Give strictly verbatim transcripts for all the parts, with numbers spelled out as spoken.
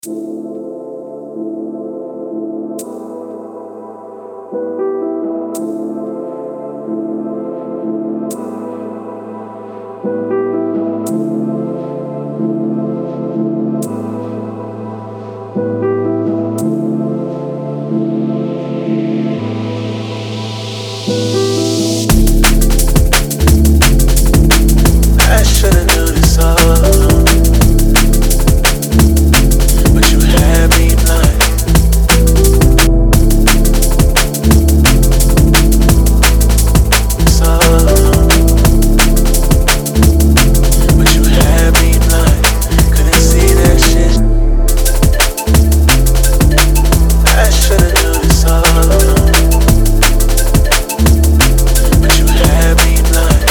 I should've knew this all along, but you had me blind. It's all along, but you had me blind. Couldn't see that shit. I should've knew this all along, but you had me blind.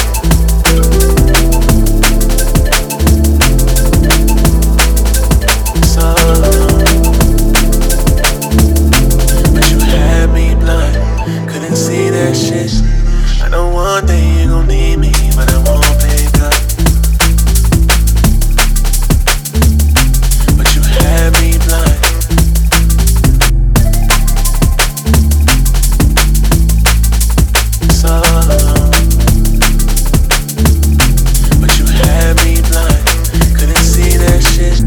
It's all along, but you had me blind. Couldn't see that shit. I know one day you gon' need me, but I won't pick up. But you had me blind. It's all along, but you had me blind. Couldn't see that shit.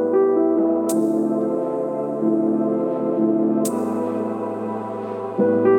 Thank